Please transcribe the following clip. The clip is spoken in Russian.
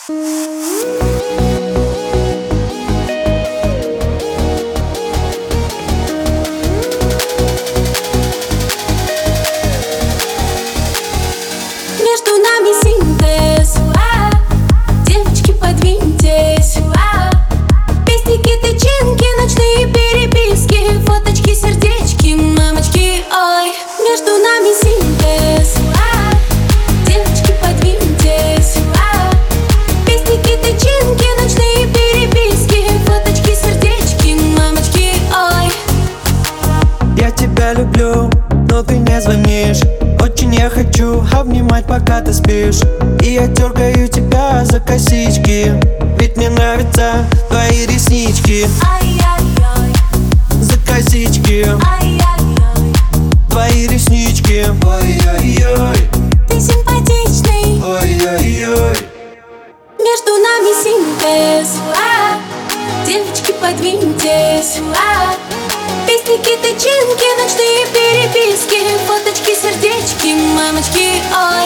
Между нами синтез, девочки, подвиньтесь. Песни, тычинки, ночные переписки, фоточки, сердечки, мамочки, ой. Между нами синтез, девочки, подвиньтесь. Песни, тычинки, ночные переписки, фоточки, сердечки, мамочки, ой. Я тебя люблю, но ты не звонишь. Очень я хочу обнимать, пока ты спишь. И я дергаю тебя за косички, ведь мне нравятся твои реснички. Ай-яй-яй, За косички, ай-яй-яй, твои реснички. Ой-ой-ой, ты симпатичный. ой-ой-ой. Между нами синтез, девочки, подвиньтесь. Песни, тычинки, ночные переписки, фоточки, сердечки, мамочки, ой.